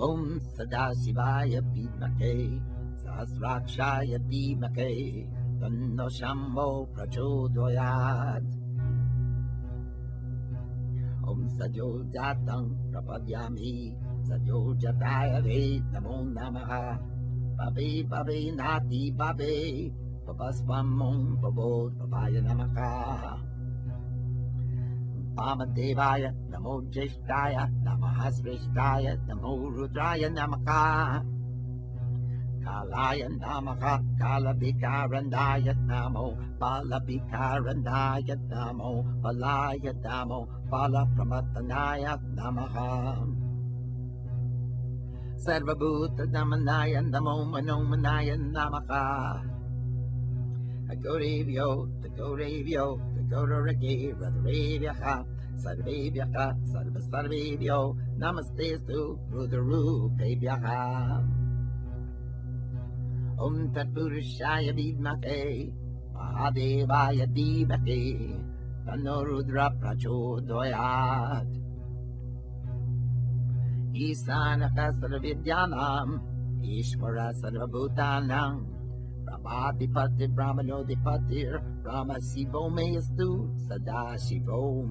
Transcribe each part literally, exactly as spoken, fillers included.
Om Sadashivaya Vidmake Sahasrakshaya Dhimake Tanno Shambho Prachodayat. Om Sajojatang Prapadyami Sajojataya Ve Namo Namaha. Babe Babe Nati Babe Babasvamon Babod Babaya Namaka. Vamadevaya Namo Jeshtaya Namahasreshtaya Namo Rudraya Namaka. Kalaya Namaka Kalabhikarandaya Namo Balabhikarandaya Namo Balaya Namo Balapramatanaya Namaha. Sarvabhuta Namanaya Namo Manomanaya Namaka. Agorevyo, Agorevyo, Agorake, Radhavyaha, Sarvevyaha, Sarva Sarvevyo, Namaste Stu, Rudaru, Pevyaha. Om Tat Purushaya Vidmake, Mahadevaya Dhimake, Tanno Rudra Prachodayat. Isanaka Sarvavidyanam, Ishvara Sarvabhutanam, Brahmadipati Brahmanodipatir, Brahma Shivo Meyastu, Sada Shivom.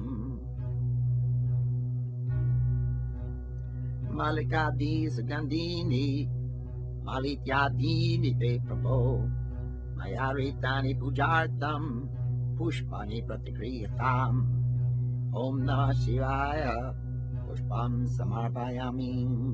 Malikadi Sugandhini, Malityadini Te Prabho, Mayaritani Pujartam, Pushpani Pratikriyatam, Om Namah Shivaya, Pushpam Samarpayami.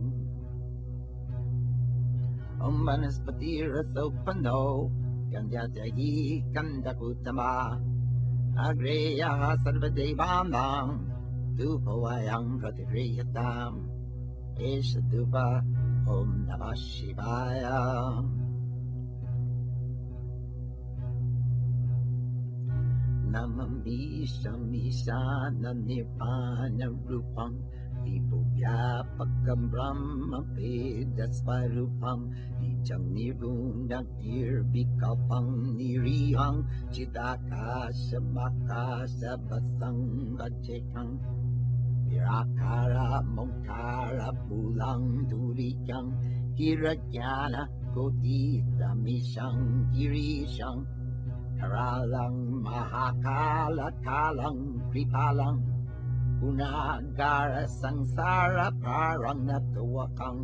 Om Vanaspati Rasopano, Gandhyajayi Gandhakutama, Agreya Sarvadevanam, Dupavayam Pratikriyatam, Esha Dupa, Om Namah Shivaya. Namam Isham Ishana Nirvana Rupam, Vibhuvyapakam Brahma Vedasvarupam, Nijam Nirgunam Nirvikalpam Niriham, Chidakasha Makasha Vasangajekam, Virakara Monkara Pulang Durikam, Kirajana Kodita Mishang Girisham, Karalang Mahakala Kalang Kripalang, Gunagara Sangsara Parang Natawakang,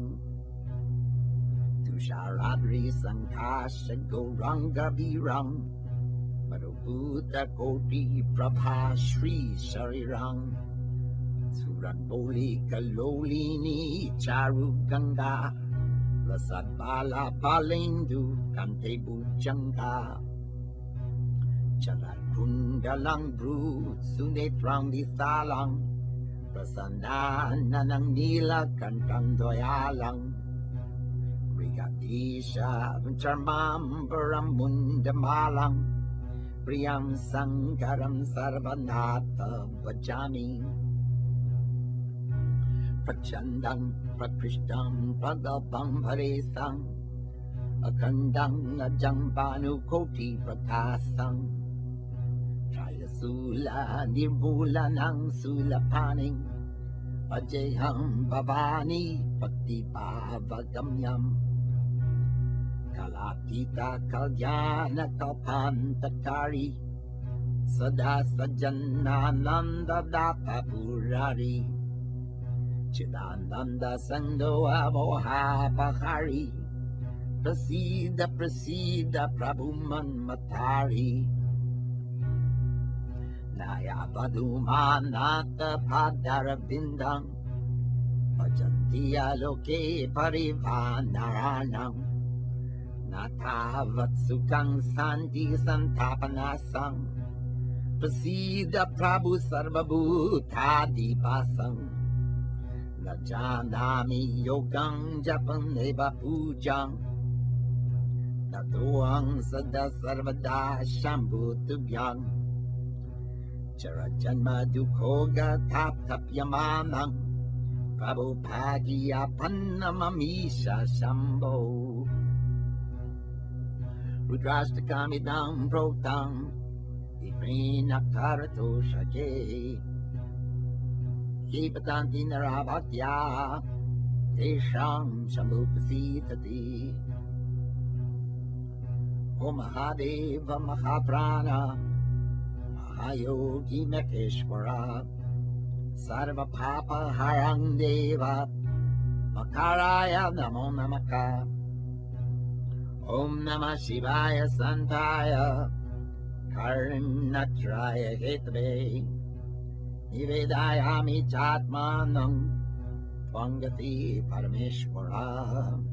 Tusharadri Sankasha Goranga Virang, Madhubuddha Koti Prabha Shri Sharirang, Suramboli Kalolini Charu Ganga, Lasabala Balindu Kante Bujanga, Chalakundalang Bru Sunetrang Dithalang, Prasananang Nila Kantang Doyalang, Brigadisha Charmam Paramundamalang, Priyam Sankaram Sarvanata Vajami, Prachandang Prakrishtam Pradapam Haresang, Akandang Ajampanu Koti Prakasang, Trayasula Nirmulanang Sulapaning, Ajayam Bhavani Bhakti Bhavagamyam, Kalakita Kalyana Kalpantakari, Sada Sajanananda Data Purari, Chidananda Sandoa Moha Bahari, Prasida Prasida Prabhuman Matari, Naya Padumanata Padarabindam, Pajantiya Loke Parivanaranam, Natavatsukang Santi Santapanasam, Prasida Prabhu Sarvabhutadipasam, Najanami Yogam Japaneva Pujam, Natuang Sada Sarvada Shambhu Tubhyam, Charajanma Dukhoga Tap Tap Yamanam, Prabhupada Pannamamisha Shambho, Rudrashtakamidam Proktam, Viprina Karato Shake, Kipatanti Narabhatya, tesham sambhupasidhati. O Mahadeva Mahaprana Mahayogi Maheshwara Sarva Papa Harang Deva Makaraya Namo Namaka. Om Namah Shivaya Santaya Karnatraya Hetave Nivedayami Chatmanam Tvangati Parameshwara.